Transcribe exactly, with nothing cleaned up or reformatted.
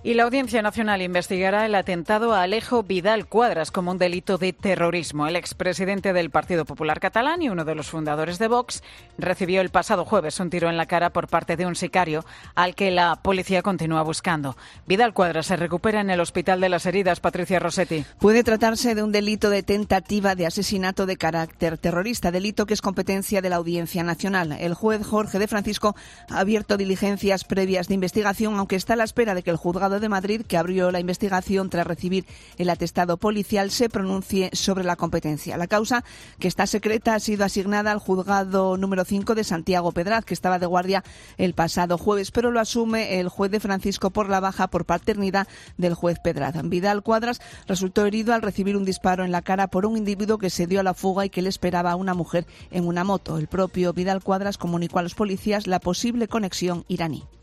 Y la Audiencia Nacional investigará el atentado a Alejo Vidal Quadras como un delito de terrorismo. El expresidente del Partido Popular Catalán y uno de los fundadores de Vox recibió el pasado jueves un tiro en la cara por parte de un sicario al que la policía continúa buscando. Vidal Quadras se recupera en el Hospital de las Heridas. Patricia Rossetti. Puede tratarse de un delito de tentativa de asesinato de carácter terrorista, delito que es competencia de la Audiencia Nacional. El juez Jorge de Francisco ha abierto diligencias previas de investigación, aunque está a la espera de que el juzgado de Madrid, que abrió la investigación tras recibir el atestado policial, se pronuncie sobre la competencia. La causa, que está secreta, ha sido asignada al juzgado número cinco de Santiago Pedraz, que estaba de guardia el pasado jueves, pero lo asume el juez de Francisco por la baja por paternidad del juez Pedraz. Vidal Quadras resultó herido al recibir un disparo en la cara por un individuo que se dio a la fuga y que le esperaba a una mujer en una moto. El propio Vidal Quadras comunicó a los policías la posible conexión iraní.